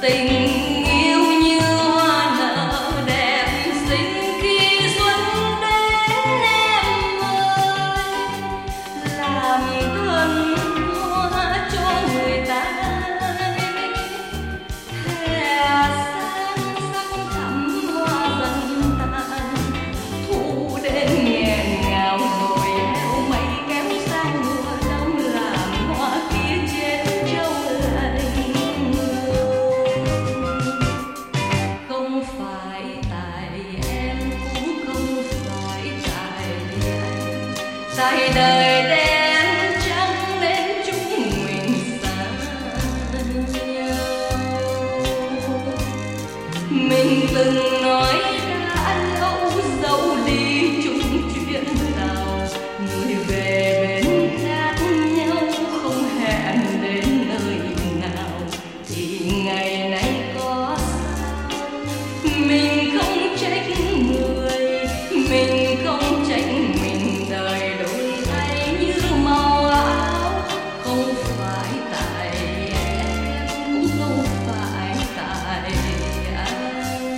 tình yêu như hoa nở đẹp xinh khi xuân đến em ơi, làm thân hoa cho người ta hè sang sắc thắm hoa dần tàn, thu đến nghẹn ngào rồi eo mây kéo sang mùa đông làm hoa kia chết trâu lạnh. Không phải tại em cũng không phải tại anh, tại đời đen trắng nên chúng mình xa nhau. Mình từng nói đã lâu dẫu đi chung chuyến tàu, người về bên khác nhau không hẹn đến nơi nào, thì ngày nay có sao mình không trách người, mình không trách mình, đời đổi thay như màu áo. Không phải tại em cũng không phải tại anh.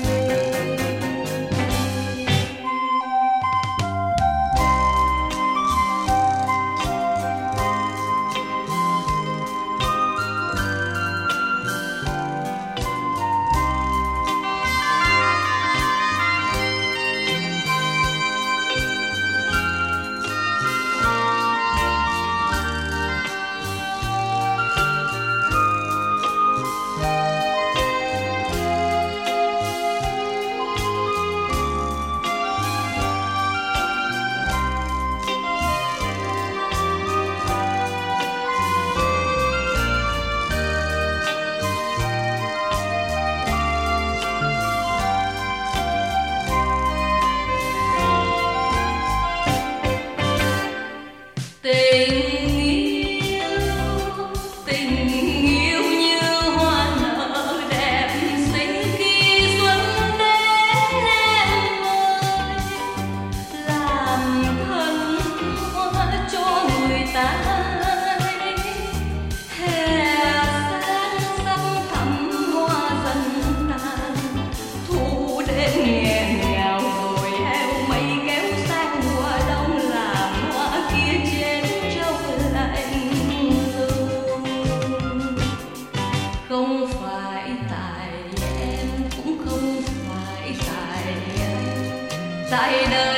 Tình yêu như hoa nở đẹp xinh khi xuân đến em ơi, làm thân hoa cho người ta hè sang sắc thắm hoa dần tàn, thu đến nghẹn ngào rồi eo mây kéo sang mùa đông làm hoa kia chết trâu lạnh. Không phải tại em cũng không phải tại anh, tại đời